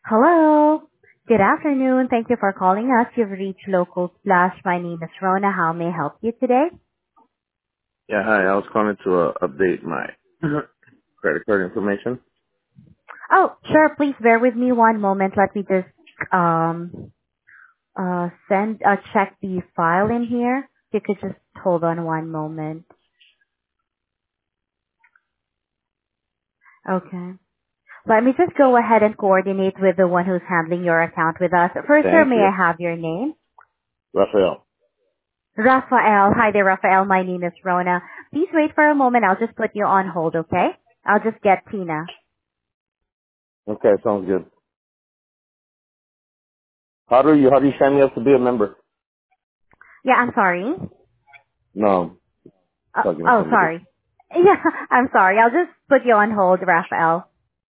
Hello. Good afternoon. Thank you for calling us. You've reached Local Splash. My name is Rona. How may I help you today? Yeah, hi. I was calling to update my credit card information. Oh, sure. Please bear with me one moment. Let me just check the file in here. You could just hold on one moment. Okay. Let me just go ahead and coordinate with the one who's handling your account with us. First, sir, Thank may you. I have your name? Rafael. Rafael. Hi there, Rafael. My name is Rona. Please wait for a moment. I'll just put you on hold, okay? I'll just get Tina. Okay, sounds good. How do you sign me up to be a member? Yeah, I'm sorry. No, talking to Oh, somebody. sorry. Yeah, I'm sorry. I'll just put you on hold, Rafael.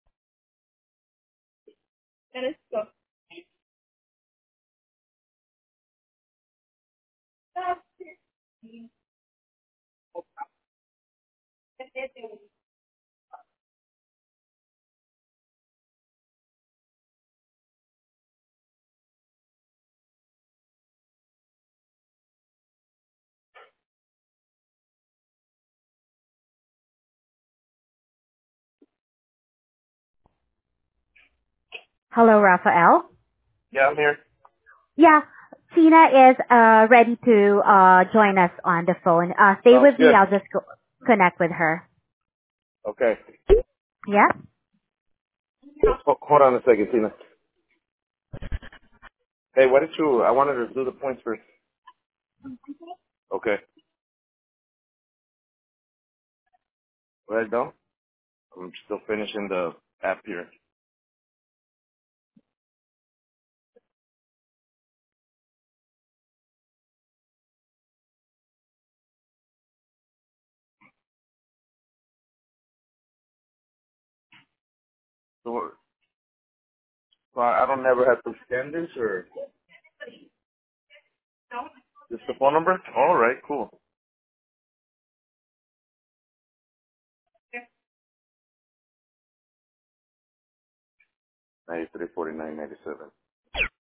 Hello, Rafael. Yeah, I'm here. Yeah, Tina is ready to join us on the phone. Stay Sounds with me. good. I'll just connect with her. Okay. Yeah? Hold on a second, Tina. Hey, why did you? I wanted to do the points first. Okay. Right now, I'm still finishing the app here. So I don't never have to scan this or just the phone number. All right, cool. 934997.